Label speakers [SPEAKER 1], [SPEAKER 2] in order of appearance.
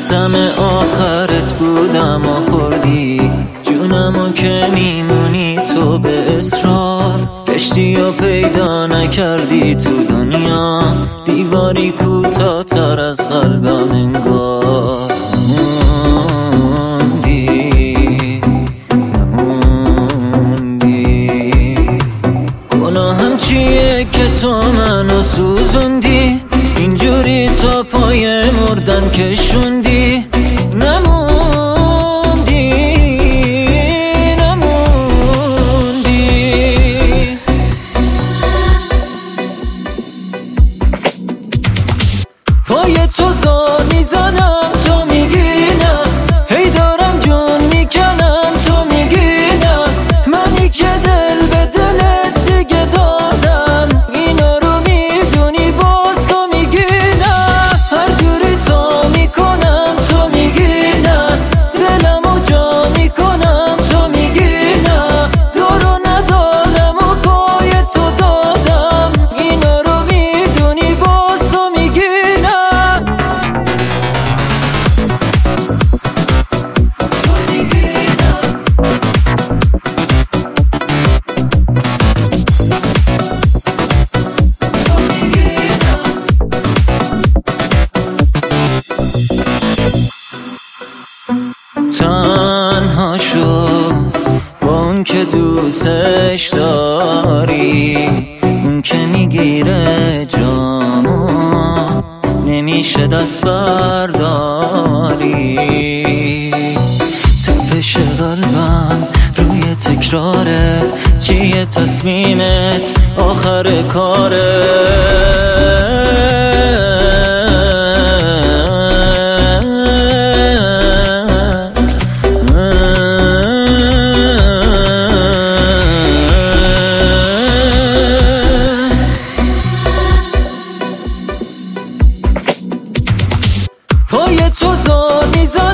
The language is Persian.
[SPEAKER 1] قسم آخرت بودم و خوردی جونمو که میمونی تو به اصرار. کشتی و پیدا نکردی تو دنیا، دیواری کوتاه‌تر از قلبم انگار. نموندی گناهم چیه که تو منو سوزوندی، اینجوری تا پای مردن کشوندی. پای تو زار میزنم تو میگی نه، هی دارم جون میکنم تو میگی نه. منی که دل به دلت دیگه دادم، اینا رو میدونی باز تو میگی نه. هر جوری تا میکنم تو میگی نه، دلمو جا میکنم تو میگی نه. دارو ندارم و پای تو دادم، اینا رو میدونی باز تو میگی نه. تنها شو با اون که دوستش داری، اون که میگیره جامو نمیشه دست برداری. تپش قلبم روی تکراره، چیه تصمیمت آخر کاره؟ پای تو زار میزنم